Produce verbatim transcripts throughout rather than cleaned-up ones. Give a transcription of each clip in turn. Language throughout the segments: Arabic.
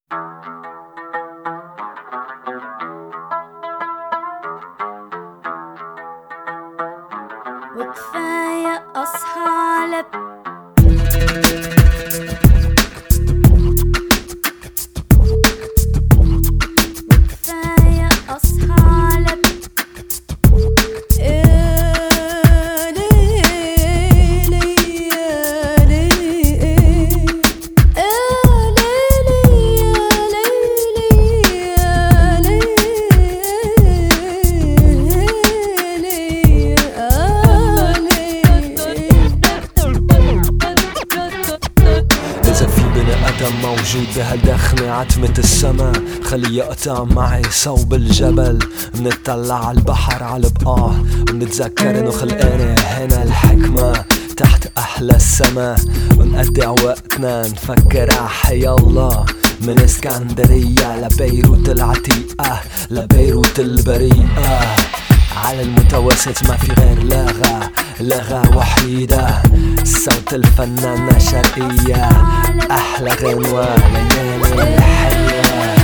وكفاية أصحى لب وكفاية أصحى لب موجود بهالدخنة عتمة السما خلي يقطع معي صوب الجبل. منتطلع عالبحر عالبقاع ونتذكر انو خلقاني هنا الحكمة تحت احلى السما. ونقدع وقتنا نفكر احيا الله من اسكندرية لبيروت العتيقة لبيروت البريئة. على المتوسط ما في غير لغة لغة وحيدة صوت الفنانة شرقية أحلى غنوة ليالي الحلوة.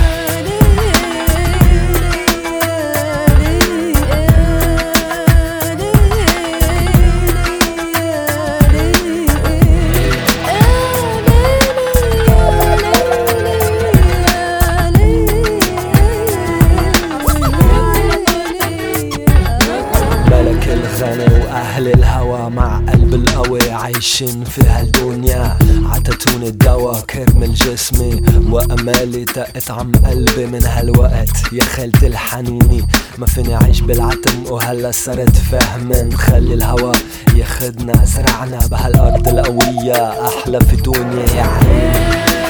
وأهل الهوى مع قلب القوي عايشين في هالدنيا عتتون الدوا كرمل جسمي وأمالي تقت عم قلبي من هالوقت. يا خالتي الحنوني ما فيني عيش بالعتم وهلا صرت فاهم نخلي الهوا ياخدنا زرعنا بهالأرض القوية أحلى في دنيا يا عيني.